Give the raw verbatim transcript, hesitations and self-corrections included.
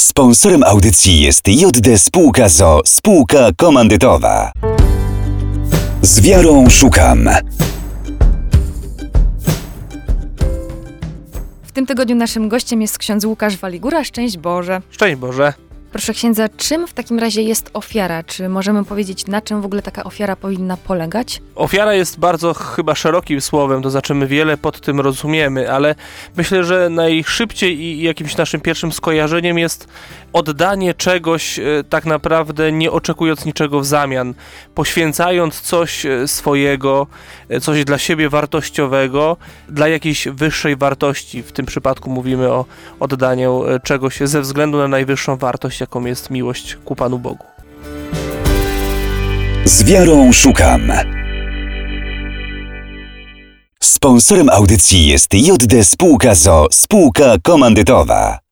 Sponsorem audycji jest J D Spółka z o o, spółka komandytowa. Z wiarą szukam. W tym tygodniu naszym gościem jest ksiądz Łukasz Waligura. Szczęść Boże. Szczęść Boże. Proszę księdza, czym w takim razie jest ofiara? Czy możemy powiedzieć, na czym w ogóle taka ofiara powinna polegać? Ofiara jest bardzo chyba szerokim słowem, to znaczy my wiele pod tym rozumiemy, ale myślę, że najszybciej i jakimś naszym pierwszym skojarzeniem jest oddanie czegoś tak naprawdę nie oczekując niczego w zamian, poświęcając coś swojego, coś dla siebie wartościowego, dla jakiejś wyższej wartości. W tym przypadku mówimy o oddaniu czegoś ze względu na najwyższą wartość, jaką jest miłość ku Panu Bogu. Z wiarą szukam. Sponsorem audycji jest J D Spółka z o o, spółka komandytowa.